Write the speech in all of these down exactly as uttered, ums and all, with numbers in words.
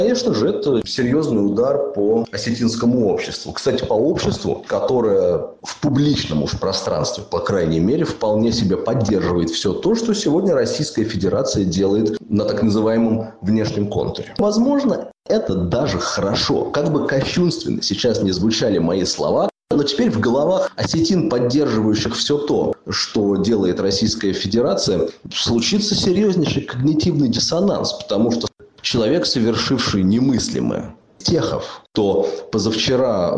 Конечно же, это серьезный удар по осетинскому обществу. Кстати, по обществу, которое в публичном уж пространстве, по крайней мере, вполне себе поддерживает все то, что сегодня Российская Федерация делает на так называемом внешнем контуре. Возможно, это даже хорошо. Как бы кощунственно сейчас не звучали мои слова, но теперь в головах осетин, поддерживающих все то, что делает Российская Федерация, случится серьезнейший когнитивный диссонанс, потому что человек, совершивший немыслимое, Техов, кто позавчера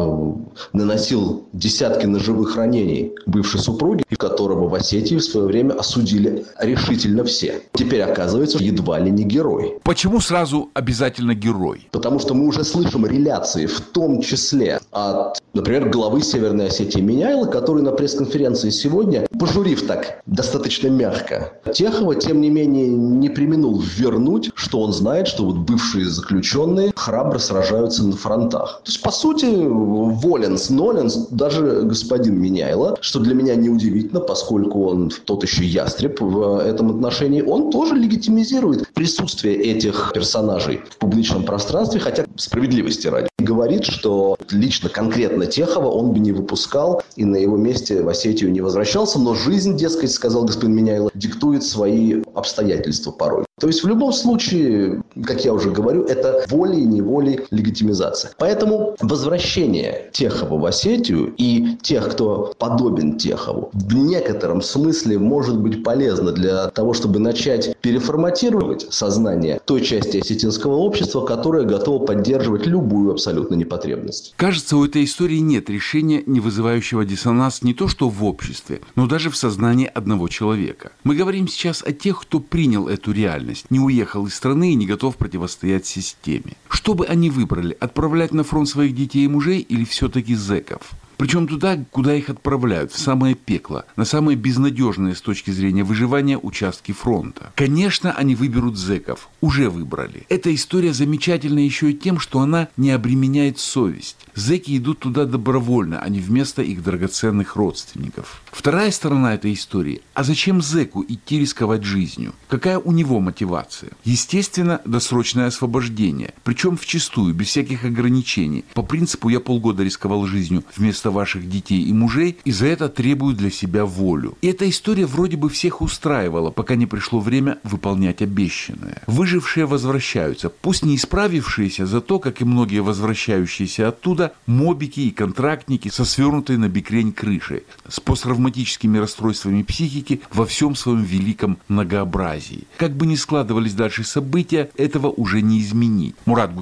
наносил десятки ножевых ранений бывшей супруге, которого в Осетии в свое время осудили решительно все, теперь оказывается едва ли не герой. Почему сразу обязательно герой? Потому что мы уже слышим реляции, в том числе от, например, главы Северной Осетии Миняйла, который на пресс-конференции сегодня, пожурив так достаточно мягко Техова, тем не менее не преминул ввернуть, что он знает, что вот бывшие заключенные храбро сражаются на фронтах. То есть, по сути, воленс, ноленс даже господин Миняйло, что для меня неудивительно, поскольку он тот еще ястреб в этом отношении, он тоже легитимизирует присутствие этих персонажей в публичном пространстве, хотя справедливости ради. Говорит, что лично конкретно Техова он бы не выпускал и на его месте в Осетию не возвращался, но жизнь, дескать, сказал господин Миняйло, диктует свои обстоятельства порой. То есть в любом случае, как я уже говорю, это волей-неволей легитимизация. Поэтому возвращение Техова в Осетию и тех, кто подобен Техову, в некотором смысле может быть полезно для того, чтобы начать переформатировать сознание той части осетинского общества, которая готова поддерживать любую абсолютно непотребность. Кажется, у этой истории нет решения, не вызывающего диссонанс не то что в обществе, но даже в сознании одного человека. Мы говорим сейчас о тех, кто принял эту реальность, не уехал из страны и не готов противостоять системе. Что бы они выбрали, отправлять на фронт своих детей и мужей или все-таки зэков? Причем туда, куда их отправляют, в самое пекло, на самые безнадежные с точки зрения выживания участки фронта. Конечно, они выберут зэков. Уже выбрали. Эта история замечательна еще и тем, что она не обременяет совесть. Зэки идут туда добровольно, а не вместо их драгоценных родственников. Вторая сторона этой истории. А зачем зэку идти рисковать жизнью? Какая у него мотивация? Естественно, досрочное освобождение. Причем вчистую, без всяких ограничений. По принципу «я полгода рисковал жизнью вместо ваших детей и мужей, и за это требую для себя волю». И эта история вроде бы всех устраивала, пока не пришло время выполнять обещанное. Выжившие возвращаются, пусть не исправившиеся, зато, как и многие возвращающиеся оттуда, мобики и контрактники со свернутой на бекрень крышей, с посттравматическими расстройствами психики во всем своем великом многообразии. Как бы ни складывались дальше события, этого уже не изменить. Мурат